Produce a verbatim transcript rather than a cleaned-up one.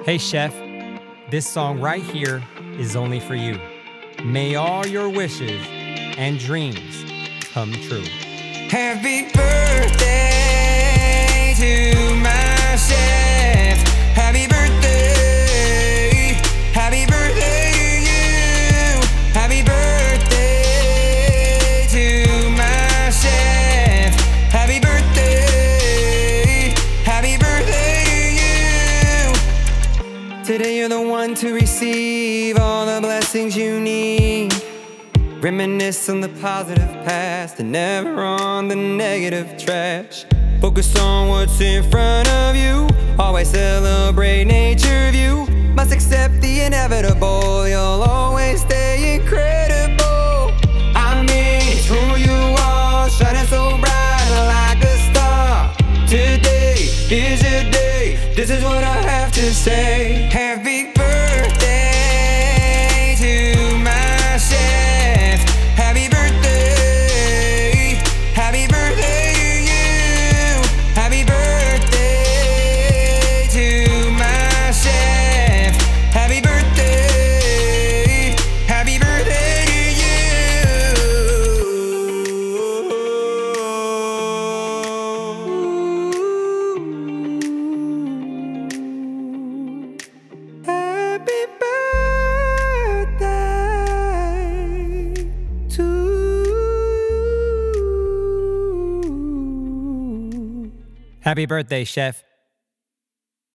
Hey chef, this song right here is only for you. May all your wishes and dreams come true. Happy birthday to my chef. Happy birthday. Happy birthday to you. Happy birthday to my chef. Happy birthday. Happy birthday to you. Today you're the one to receive all the blessings you need. Reminisce on the positive past and never on the negative trash. Focus on what's in front of you. Always celebrate nature view. Must accept the inevitable. You'll always stay incredible. I mean, it's who you are, shining so bright like a star. Today is your day. This is what I have to say. Happy birthday to my chef. Happy birthday, happy birthday to you. Happy birthday to my chef. Happy birthday, happy birthday to you. Happy birthday to Happy birthday, chef.